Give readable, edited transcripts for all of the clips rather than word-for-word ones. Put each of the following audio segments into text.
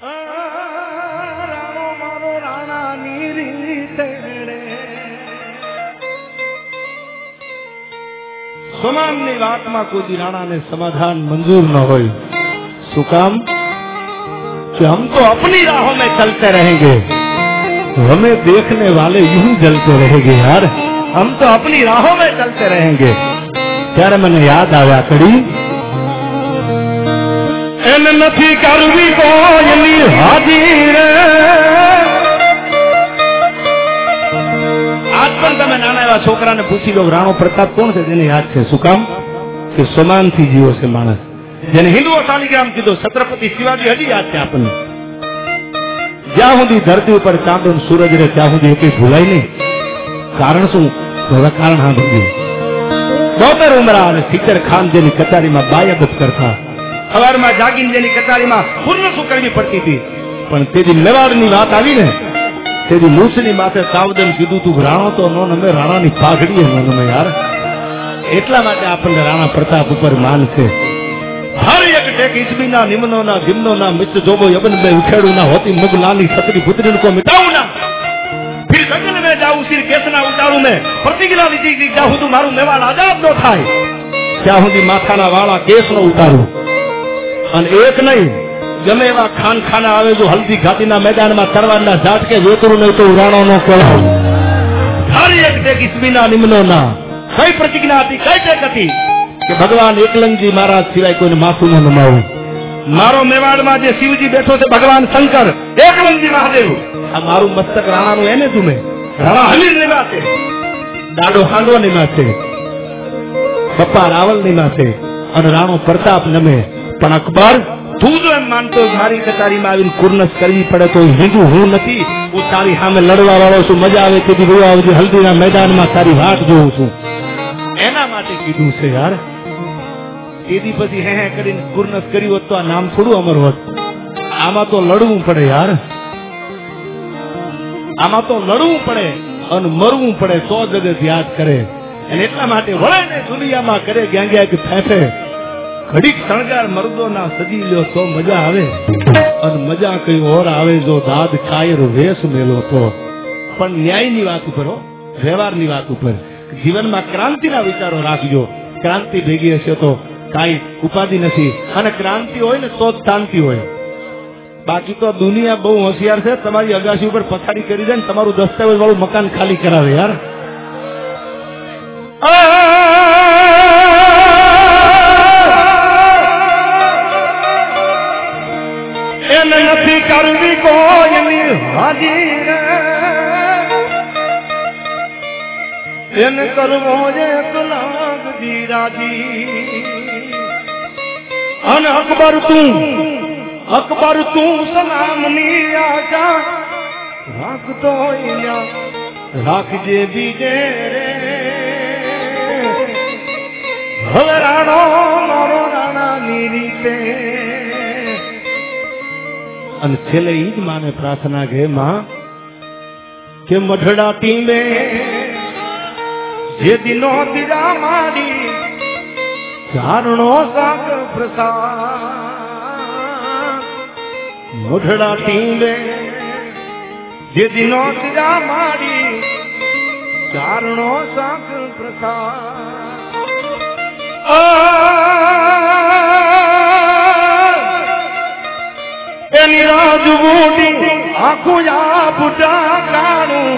રાણો મારો રાણાની રીતે સમાનની વાતમાં કોઈ રાણાને સમાધાન મંજૂર ન હોય. શું કામ? कि हम तो अपनी राहों में चलते रहेंगे, हमें देखने वाले यूं जलते रहेंगे यार. हम तो अपनी राहों में चलते रहेंगे. ત્યારે મને યાદ આવ્યા કડી એન નથી કરવી કોઈની હાજીર. આજ પણ તમે નાના એવા છોકરાને પૂછી લો રાણો પ્રતાપ કોણ છે, તેને યાદ છે. શું કામ? કે સમાનથી જીવો છે માણસ. જેને હિન્દુઓ શાલિગ્રામ કીધો છત્રપતિ શિવાજી હજી યાદ છે આપણને. જ્યાં સુધી ધરતી ઉપર ચાંદ અને સૂરજ રહે ત્યાં સુધી એક ભૂલાય નહીં. કારણ શું? હવે કારણ હા બધું 72 ઉમરા અને 70 ખાન જેની કચારીમાં બાયદત કરતા, સવારમાં જાગીને જેની કચારીમાં પૂર્ણ શું કરવી પડતી હતી. પણ તેની મેવાડની વાત આવી ને તેની મૂછની માથે સાવધાન કીધું તું રાણો તો નો નમે, રાણાની પાઘડી નો નમે યાર. એટલા માટે આપણને રાણા પ્રતાપ ઉપર માન છે. हर एक टेक इस्मीना निम्नो ना गिमनो ना मित्र जोबो यबन में उखेड़ू ना होती मुग लाली छतरी पुत्री को मिटाऊ ना, फिर सगन में जाऊं सिर केसना उतारू में प्रतिज्ञा लीधी जाऊं तू मारू मेवाड़ आजाद नो थाय. क्या हुंदी माथाना वाला केस नो उतारू. अन एक नहीं गमे एवा खान खाना आवे जो हल्दी घाटीना मैदाનમાં તરવારના ઝાટકે વેતરું નહીં તો ઉરાણો નો કળાવ. हर एक टेक इस्मीना निम्नो ना कई प्रतिज्ञा હતી, કઈ ટેક હતી કે ભગવાન એકલંગજી મહારાજ સિવાય કોઈને માથું ન નમાવું. મારો મેવાડમાં જે શિવજી બેઠો છે ભગવાન શંકર એકલંગજી મહાદેવ, આ મારું મસ્તક રાણાનું એને તુમે રાણા હમીર ની માથે, દાડો હાંડો ની માથે, પપ્પા રાવલ ની માથે અને રાણો પ્રતાપ નમે. પણ અકબર તું જો એમ માનતો મારી કતારીમાં આવીને કુર્નસ કરવી પડે તો હિન્દુ હું નથી, હું તારી સામે લડવા વાળો છું. મજા આવે તેથી જોવા આવજે હલ્દીના મેદાનમાં તારી વાટ જોઉં છું. એના માટે કીધું છે યાર. એદી પછી હે કરીને કુર્નસ કરી હોત તો આ નામ થોડું અમર હોત. આમાં તો લડવું પડે યાર, આમાં તો લડવું પડે અને મરવું પડે તો જગત યાદ કરે. અને એટલા માટે વળે ને દુનિયામાં કરે ગ્યાંગ્યા કે ફેફે ઘડીક શણગાર મર્દો ના સજી લ્યો તો મજા આવે, અને મજા કઈ ઓર આવે જો દાદ કાયર વેશ મેલો તો. પણ ન્યાયની વાત ઉપર હો, વ્યવહારની વાત ઉપર, જીવનમાં ક્રાંતિના વિચારો રાખજો. ક્રાંતિ ભેગી હશે તો કાંઈ ઉપાધિ નથી, અને ક્રાંતિ હોય ને તો જ શાંતિ હોય. બાકી તો દુનિયા બહુ હોશિયાર છે, તમારી અગાસી ઉપર પથારી કરી દે ને તમારું દસ્તાવેજ વાળું મકાન ખાલી કરાવે યાર. એને નથી કરવી કોઈની હાજીર, એને કરવો એક લાગજી રાજી. અને અકબર તું સલામની આશા રાખતો રાખજે બીજે રે. હવે રાણો મારો રાણાની રીતે. અને છેલ્લે ઈ જ માને પ્રાર્થના કે માં કે મઢડા ટીમે જે દિનો દીરા મારી ચારણો શાક પ્રસાદ. મોઢડા ટીંબે જે દિનો દીરા મારી ચારણો શાક પ્રસાદ. એની રાજવૂટી આખું આપુટા કાણું,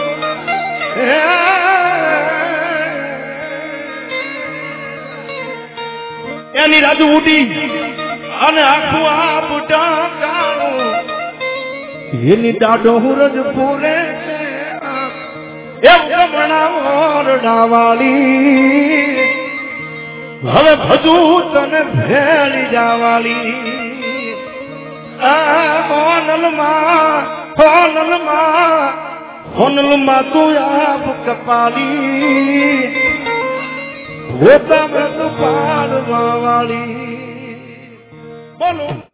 એની રાજવૂટી અને આખું આપુટા કાણું, એની દાઢો હુરજ પૂરે ઓરડાવાળી. હવે ભજુ તને ભેળી જાવાળી. હોનલમાં તું આપ કપાલી, હોતા મેં તું પાડવા વાળી. બોલો.